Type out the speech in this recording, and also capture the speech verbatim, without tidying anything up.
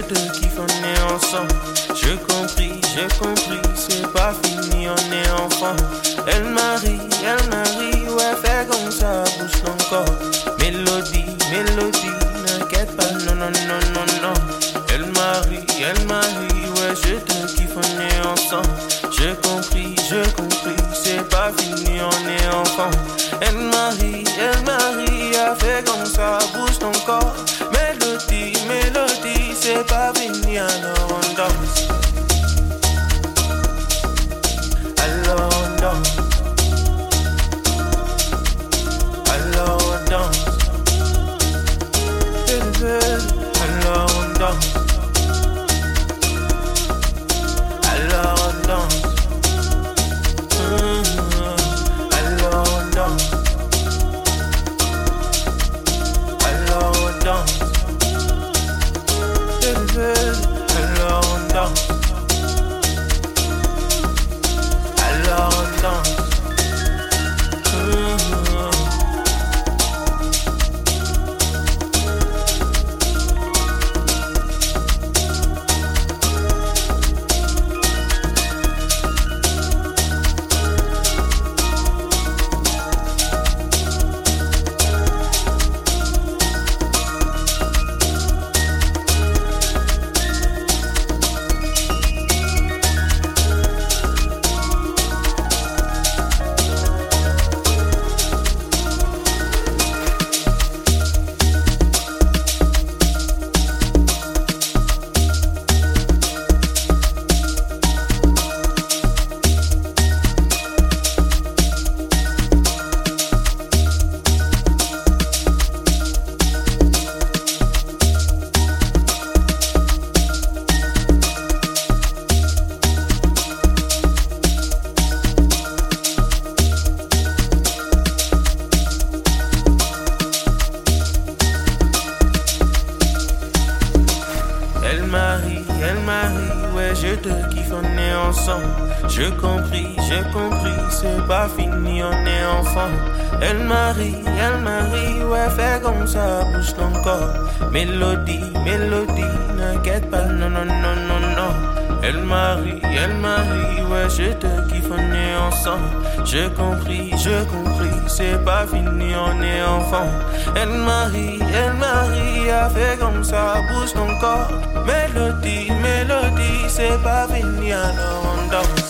te kiffe, on est ensemble. Je compris, j'ai compris, c'est pas fini, on est enfant. Elle marie, elle marie, ouais, fait comme ça, bouge ton corps. Mélodie, mélodie, n'inquiète pas, non, non, non, non, non. Elle marie, elle marie, ouais, je te kiffe, on est ensemble. Je compris, je compris, c'est pas fini, on est enfant. Elle marie, elle marie, a fait comme ça, bouge ton corps. Mélodie, mélodie, c'est pas fini, alors on danse. Alors on danse. Alors on danse. Alors on danse. Alors on danse. Alors on danse. Alors on danse. Alors on danse. Alors on danse. Je compris, j'ai compris, c'est pas fini, on est enfant. Elle marie, elle marie, ouais, fait comme ça, bouge ton corps. Mélodie, mélodie, n'inquiète pas, non, non, non, non, non. Elle marie, elle marie, ouais, je te kiffe, on est ensemble. Je compris, je compris, c'est pas fini, on est enfant. Elle marie, elle marie, a fait comme ça, bouge ton corps. Mélodie, mélodie, c'est pas fini, alors on danse.